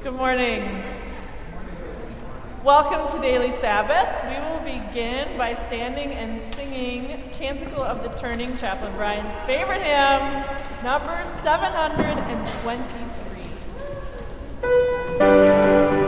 Good morning. Welcome to Daily Sabbath. We will begin by standing and singing Canticle of the Turning, Chaplain Brian's favorite hymn, number 723.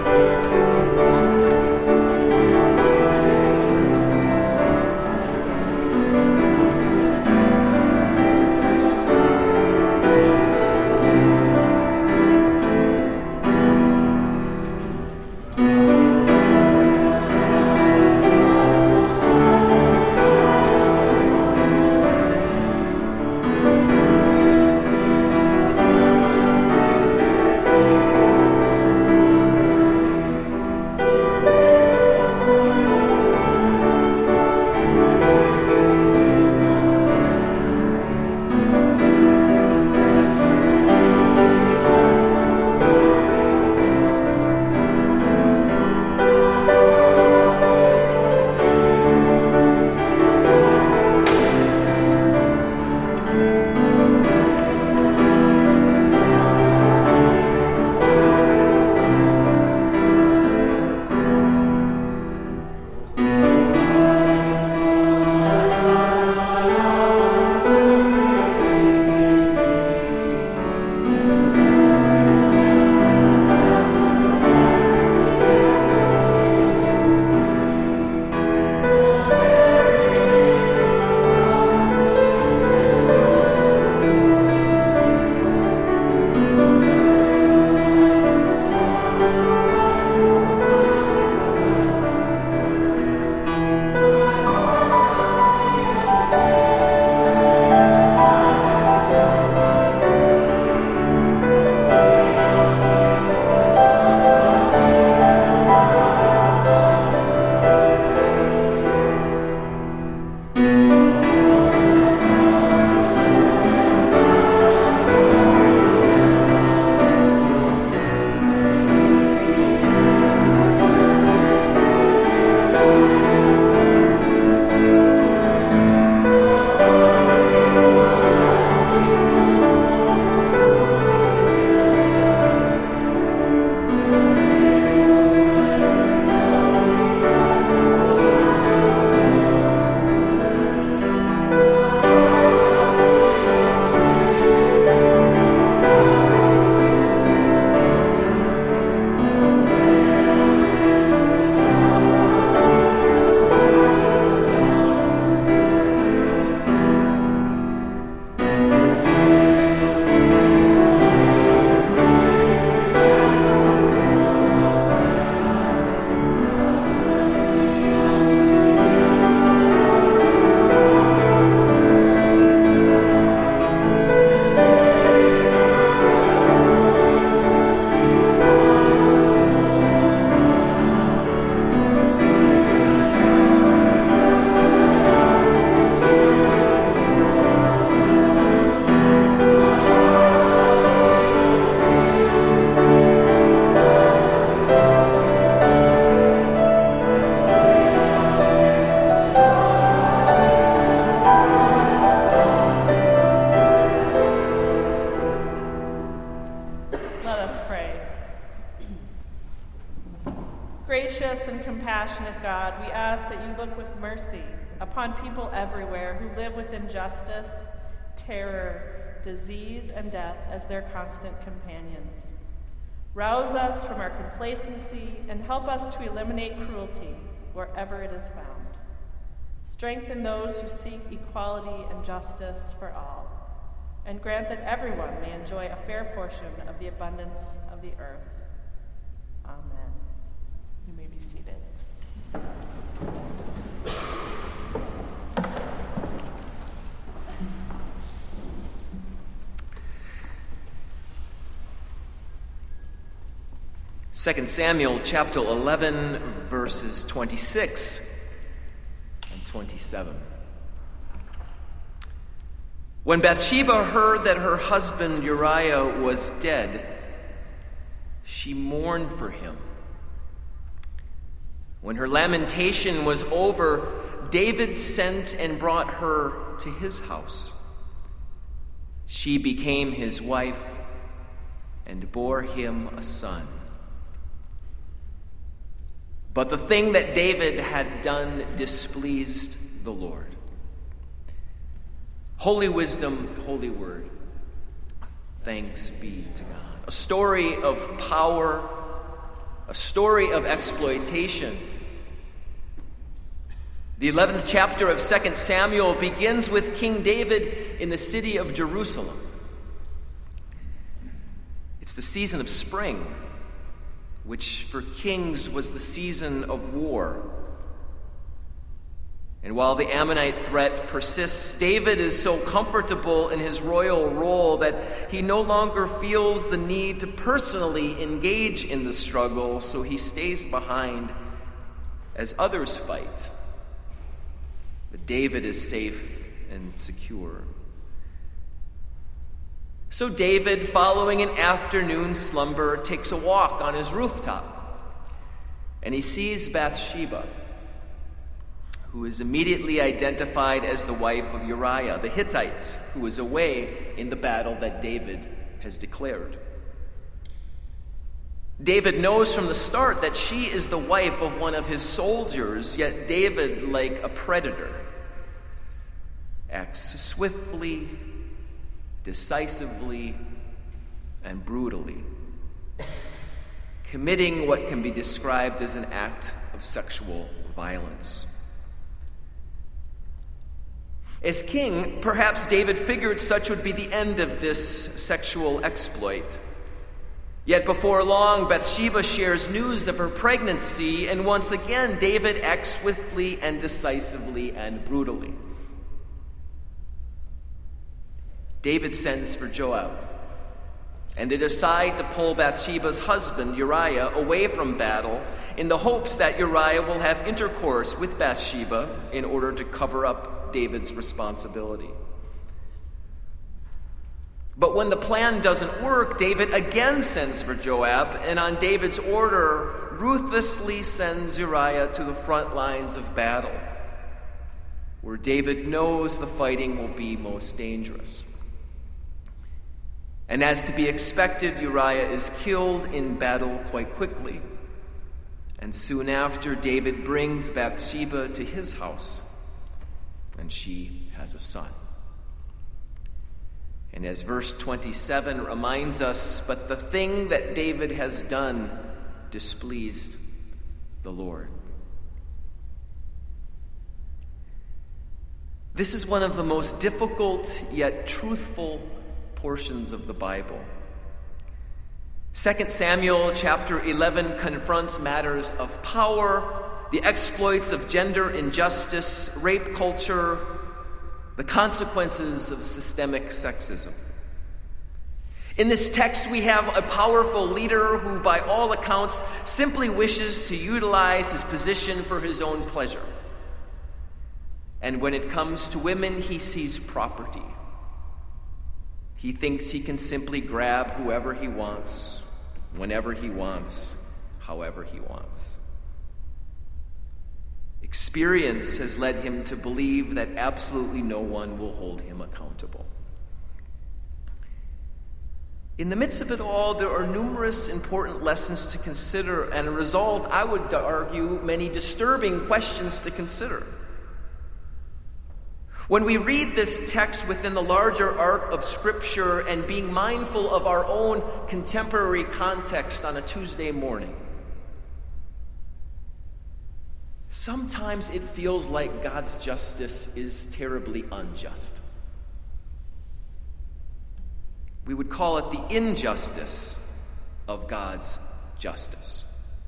Compassionate God, we ask that you look with mercy upon people everywhere who live with injustice, terror, disease, and death as their constant companions. Rouse us from our complacency and help us to eliminate cruelty wherever it is found. Strengthen those who seek equality and justice for all, and grant that everyone may enjoy a fair portion of the abundance of the earth. Amen. You may be seated. Second Samuel chapter 11, verses 26 and 27. When Bathsheba heard that her husband Uriah was dead, she mourned for him. When her lamentation was over, David sent and brought her to his house. She became his wife and bore him a son. But the thing that David had done displeased the Lord. Holy wisdom, holy word. Thanks be to God. A story of power, a story of exploitation. The 11th chapter of 2 Samuel begins with King David in the city of Jerusalem. It's the season of spring, which for kings was the season of war. And while the Ammonite threat persists, David is so comfortable in his royal role that he no longer feels the need to personally engage in the struggle, so he stays behind as others fight. But David is safe and secure. So David, following an afternoon slumber, takes a walk on his rooftop, and he sees Bathsheba, who is immediately identified as the wife of Uriah, the Hittite, who is away in the battle that David has declared. David knows from the start that she is the wife of one of his soldiers, yet David, like a predator, acts swiftly, decisively, and brutally, committing what can be described as an act of sexual violence. As king, perhaps David figured such would be the end of this sexual exploit. Yet before long, Bathsheba shares news of her pregnancy, and once again, David acts swiftly and decisively and brutally. David sends for Joab, and they decide to pull Bathsheba's husband, Uriah, away from battle in the hopes that Uriah will have intercourse with Bathsheba in order to cover up David's responsibility. But when the plan doesn't work, David again sends for Joab, and on David's order, ruthlessly sends Uriah to the front lines of battle, where David knows the fighting will be most dangerous. And as to be expected, Uriah is killed in battle quite quickly. And soon after, David brings Bathsheba to his house, and she has a son. And as verse 27 reminds us, but the thing that David has done displeased the Lord. This is one of the most difficult yet truthful portions of the Bible. 2 Samuel chapter 11 confronts matters of power, the exploits of gender injustice, rape culture, the consequences of systemic sexism. In this text, we have a powerful leader who, by all accounts, simply wishes to utilize his position for his own pleasure. And when it comes to women, he sees property. He thinks he can simply grab whoever he wants, whenever he wants, however he wants. Experience has led him to believe that absolutely no one will hold him accountable. In the midst of it all, there are numerous important lessons to consider, and a result, I would argue, many disturbing questions to consider. When we read this text within the larger arc of Scripture and being mindful of our own contemporary context on a Tuesday morning, sometimes it feels like God's justice is terribly unjust. We would call it the injustice of God's justice.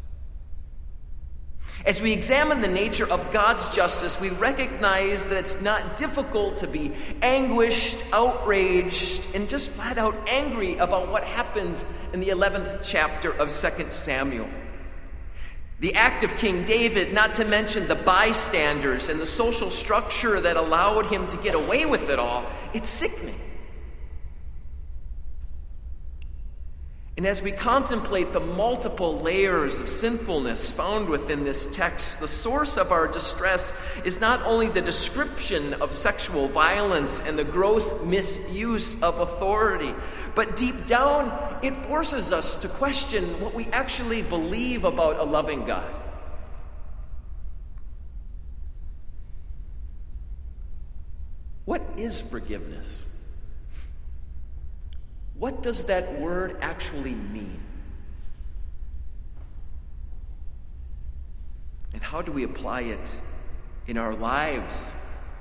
As we examine the nature of God's justice, we recognize that it's not difficult to be anguished, outraged, and just flat out angry about what happens in the 11th chapter of 2 Samuel. The act of King David, not to mention the bystanders and the social structure that allowed him to get away with it all, it's sickening. And as we contemplate the multiple layers of sinfulness found within this text, the source of our distress is not only the description of sexual violence and the gross misuse of authority, but deep down, it forces us to question what we actually believe about a loving God. is forgiveness? What does that word actually mean? And how do we apply it in our lives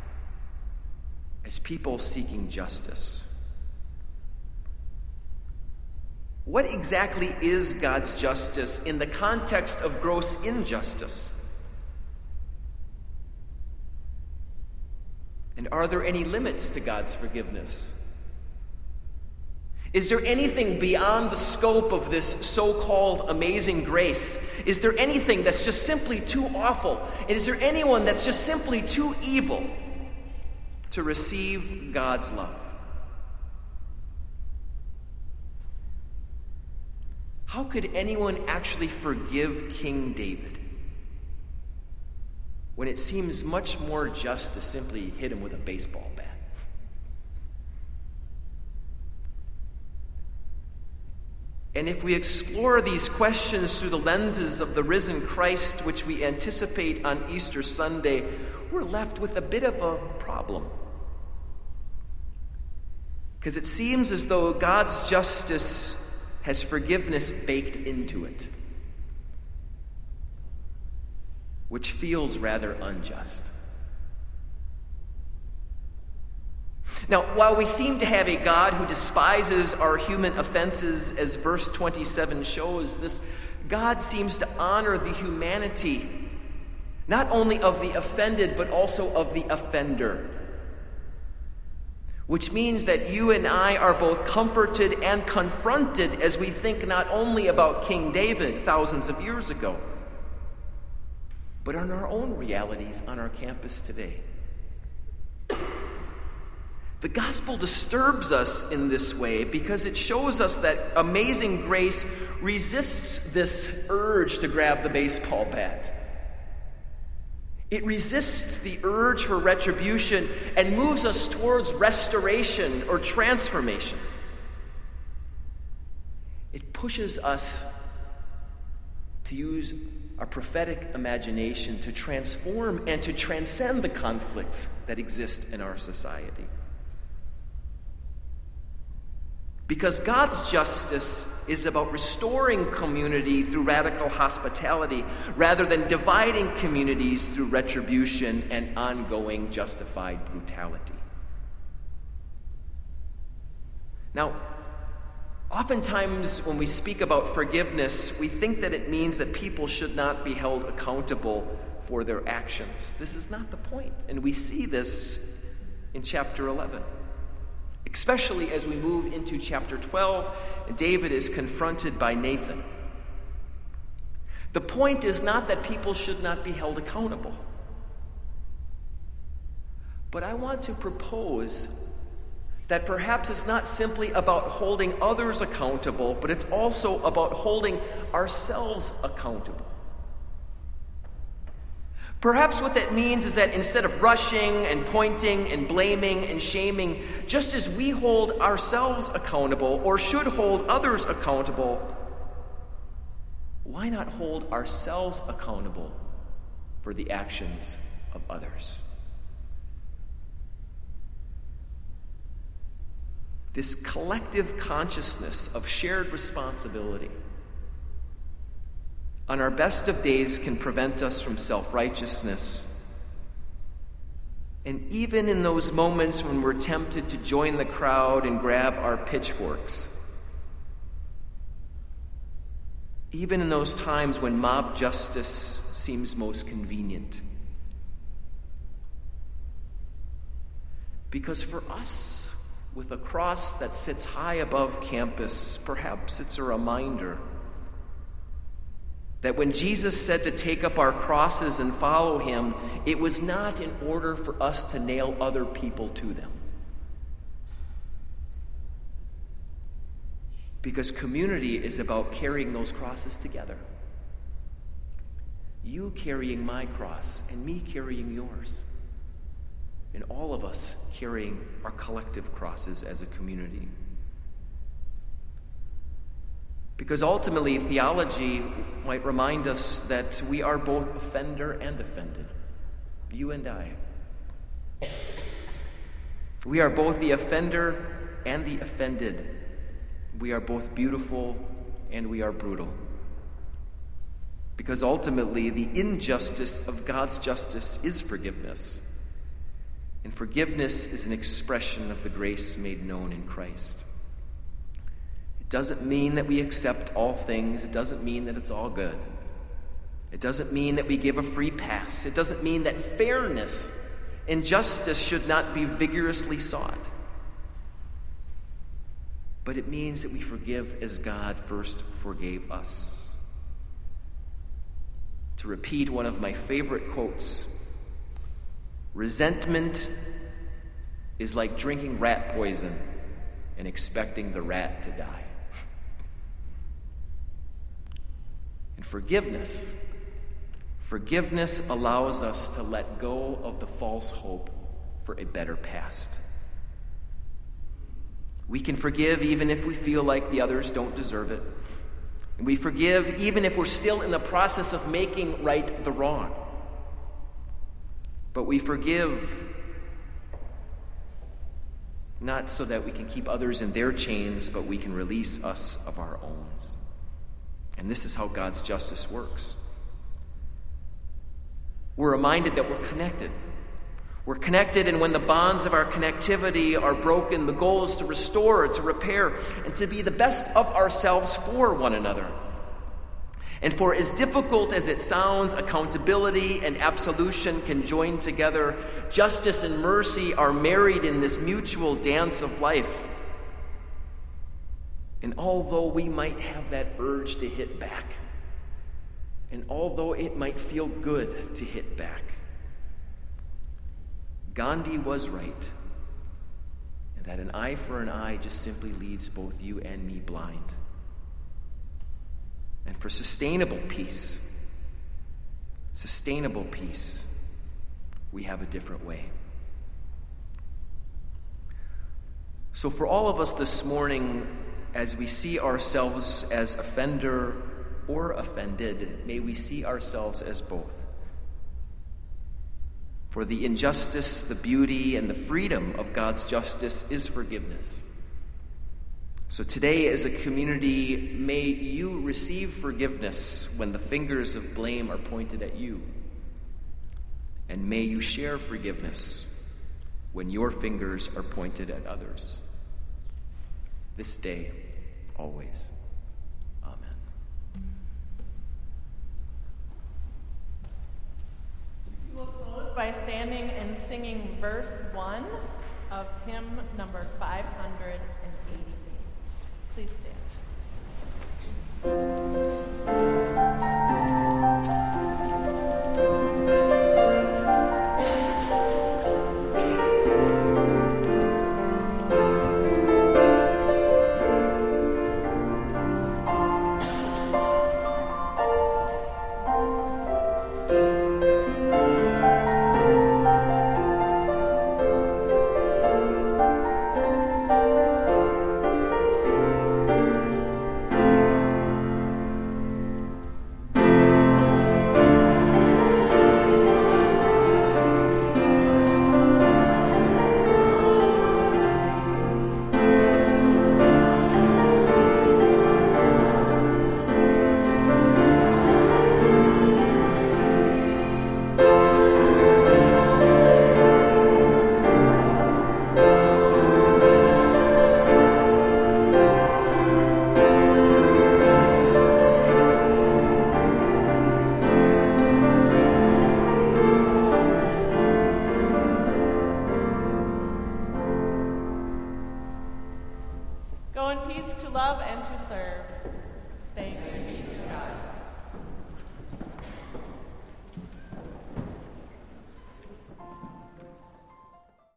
as people seeking justice? What exactly is God's justice in the context of gross injustice? And are there any limits to God's forgiveness? Is there anything beyond the scope of this so-called amazing grace? Is there anything that's just simply too awful? And is there anyone that's just simply too evil to receive God's love? How could anyone actually forgive King David when it seems much more just to simply hit him with a baseball bat? And if we explore these questions through the lenses of the risen Christ, which we anticipate on Easter Sunday, we're left with a bit of a problem. Because it seems as though God's justice has forgiveness baked into it, which feels rather unjust. Now, while we seem to have a God who despises our human offenses, as verse 27 shows, this God seems to honor the humanity, not only of the offended, but also of the offender. Which means that you and I are both comforted and confronted as we think not only about King David thousands of years ago, but on our own realities on our campus today. The gospel disturbs us in this way because it shows us that amazing grace resists this urge to grab the baseball bat. It resists the urge for retribution and moves us towards restoration or transformation. It pushes us to use our prophetic imagination to transform and to transcend the conflicts that exist in our society. Because God's justice is about restoring community through radical hospitality rather than dividing communities through retribution and ongoing justified brutality. Now, oftentimes when we speak about forgiveness, we think that it means that people should not be held accountable for their actions. This is not the point, and we see this in chapter 11. Especially as we move into chapter 12, and David is confronted by Nathan. The point is not that people should not be held accountable. But I want to propose that perhaps it's not simply about holding others accountable, but it's also about holding ourselves accountable. Perhaps what that means is that instead of rushing and pointing and blaming and shaming, just as we hold ourselves accountable or should hold others accountable, why not hold ourselves accountable for the actions of others? This collective consciousness of shared responsibility on our best of days can prevent us from self-righteousness. And even in those moments when we're tempted to join the crowd and grab our pitchforks, even in those times when mob justice seems most convenient. Because for us, with a cross that sits high above campus, perhaps it's a reminder that when Jesus said to take up our crosses and follow him, it was not in order for us to nail other people to them. Because community is about carrying those crosses together. You carrying my cross and me carrying yours. And all of us carrying our collective crosses as a community. Because ultimately, theology might remind us that we are both offender and offended. You and I. We are both the offender and the offended. We are both beautiful and we are brutal. Because ultimately, the injustice of God's justice is forgiveness. And forgiveness is an expression of the grace made known in Christ. It doesn't mean that we accept all things. It doesn't mean that it's all good. It doesn't mean that we give a free pass. It doesn't mean that fairness and justice should not be vigorously sought. But it means that we forgive as God first forgave us. To repeat one of my favorite quotes, resentment is like drinking rat poison and expecting the rat to die. And forgiveness allows us to let go of the false hope for a better past. We can forgive even if we feel like the others don't deserve it. And we forgive even if we're still in the process of making right the wrong. But we forgive not so that we can keep others in their chains, but we can release us of our own. And this is how God's justice works. We're reminded that we're connected. We're connected, and when the bonds of our connectivity are broken, the goal is to restore, to repair, and to be the best of ourselves for one another. And for as difficult as it sounds, accountability and absolution can join together. Justice and mercy are married in this mutual dance of life. And although we might have that urge to hit back, and although it might feel good to hit back, Gandhi was right, and that an eye for an eye just simply leaves both you and me blind. And for sustainable peace, we have a different way. So for all of us this morning, as we see ourselves as offender or offended, may we see ourselves as both. For the injustice, the beauty, and the freedom of God's justice is forgiveness. So today, as a community, may you receive forgiveness when the fingers of blame are pointed at you. And may you share forgiveness when your fingers are pointed at others. This day, always. Amen. We will close by standing and singing verse 1 of hymn number 588. Please stand. Go in peace to love and to serve. Thanks be to God.